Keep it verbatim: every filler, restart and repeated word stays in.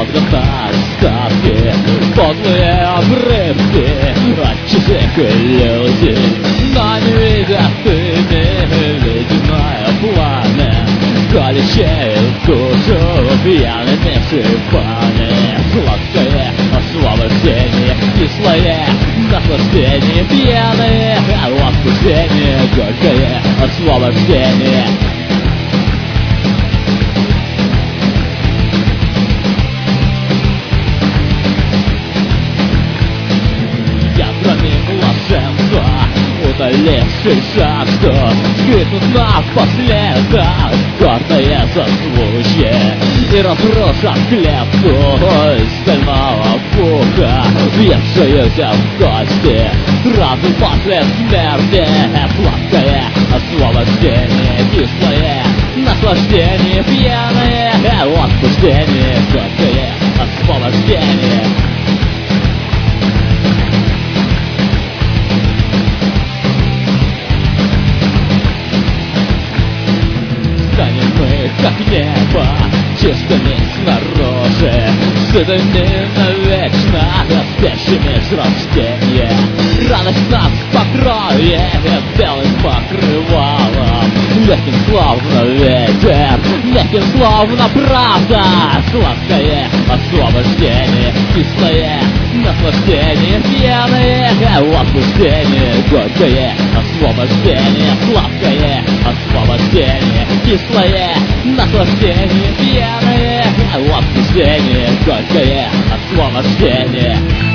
воздуха ставки, подлые обрывки от чужих иллюзий. Но не видят ими ледяное пламя, колющее душу пьяными шипами. Сладкое освобождение, кислое наслаждение, пьяное возбуждение, горькое освобождение. Блаженство, удаливший жажду, скрипнут напоследок гордое созвучие и разрушат клетку стального пуха, въевшуюся в кости. Разум после смерти, сладкое освобождение, кислое наслаждение, пьяное возбуждение, горькое освобождение. Как небо, чистыми снаружи, сытыми навечно, спящими с рождения. Радость нас покроет белым покрывалом, легким словно ветер, легким словно правда. Сладкое освобождение, кислое наслаждение, пьяное возбуждение, горькое освобождение, сладкое освобождение, кислое наслаждение, пьяное возбуждение, горькое освобождение.